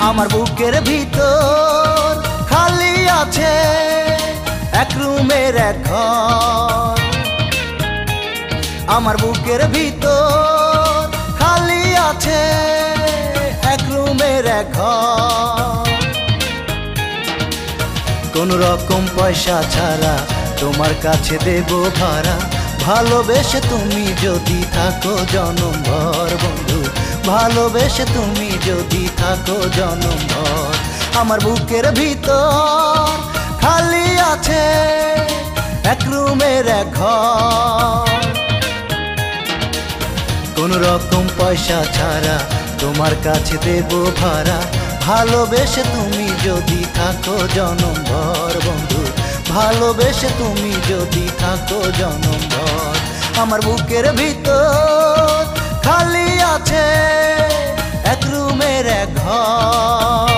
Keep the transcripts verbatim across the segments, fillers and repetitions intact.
আমার বুকের ভিতর খালি আছে এক রুমের এক ঘর। আমার বুকের ভিতর খালি আছে এক রুমের এক ঘর। কোন রকম পয়সা ছাড়া তোমার কাছে দেব ভাড়া, ভালোবেসে তুমি যদি থাকো জনম ভর বন্ধু, ভালোবেসে তুমি যদি থাকো জনম ভর। আমার বুকের ভিতর খালি আছে এক রুমের এক ঘর। কোন রকম পয়সা ছাড়া তোমার কাছে দেব ভাড়া, ভালোবেসে তুমি যদি থাকো জনম ভর বন্ধু, ভালোবেসে তুমি যদি থাকো জনম ভর। আমার বুকের ভিতর খালি আছে এক রুমের এক ঘর।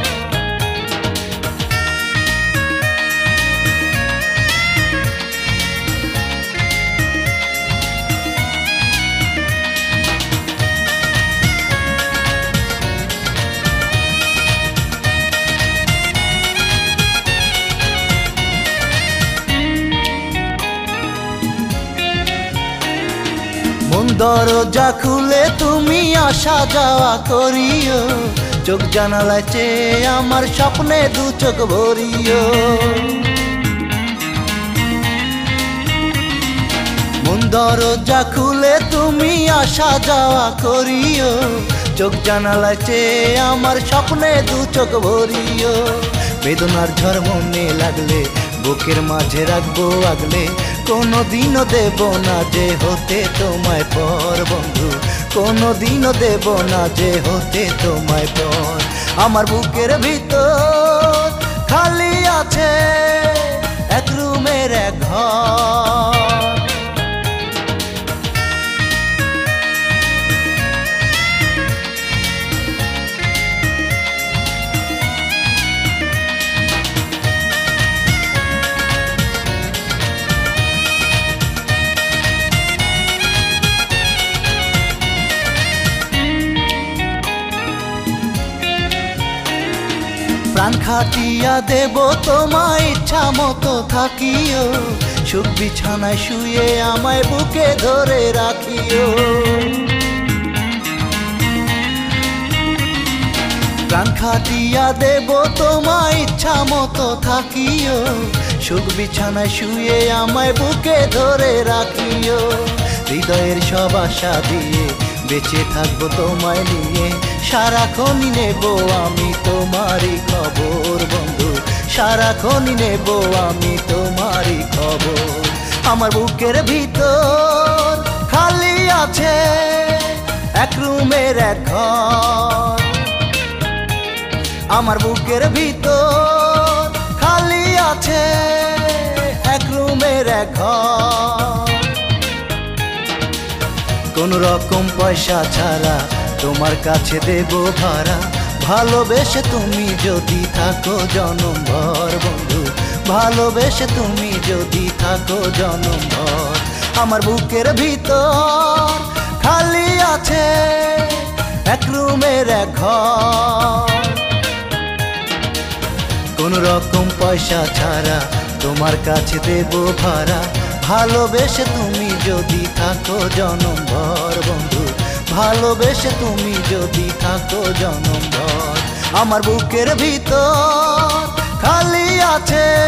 দরজা খুলে তুমি আসা যাওয়া করিও, চোখ জানালায় চেয়ে আমার স্বপ্নে দু চোখ ভরিও। মন দরজা খুলে তুমি আসা যাওয়া করিও, চোখ জানালায় চেয়ে আমার স্বপ্নে দু চোখ ভরিও। বেদনার ঝড় মনে লাগলে বুকের মাঝে রাখবো আগলে, কোনো দিনও দেব না যে হতে তোমায় পর বন্ধু, কোনো দিনও দেব না যে হতে তোমায় পর। আমার বুকের ভিতর খালি আছে এক রুমের এক ঘর। প্রাণ খাটিয়া দেব তোমায় ইচ্ছা মতো থাকিও, সুখ বিছানায় শুয়ে আমায় বুকে ধরে রাখিও। প্রাণ খাটিয়া দেব তোমায় ইচ্ছা মতো থাকিও, সুখ বিছানায় শুয়ে আমায় বুকে ধরে রাখিও। হৃদয়ের সব আশা দিয়ে বেঁচে থাকবো তোমায় নিয়ে, সারাক্ষণই নেব আমি তোমারই খবর বন্ধু, সারাক্ষণই নেব আমি তোমারই খবর। আমার বুকের ভিতর খালি আছে এক রুমের এক ঘর। আমার বুকের ভিতর খালি আছে এক রুমের এক ঘর। কোন রকম পয়সা ছাড়া তোমার কাছে দেব ভাড়া, ভালোবেসে তুমি যদি থাকো জনম ভর বন্ধু, ভালোবেসে তুমি যদি থাকো জনম ভর। আমার বুকের ভিতর খালি আছে এক রুমের এক ঘর। কোন রকম পয়সা ছাড়া তোমার কাছে দেব ভাড়া, ভালোবেসে তুমি যদি থাকো জনম ভর বন্ধু, ভালোবেসে তুমি যদি থাকো জনম ভর। আমার বুকের ভিতর খালি আছে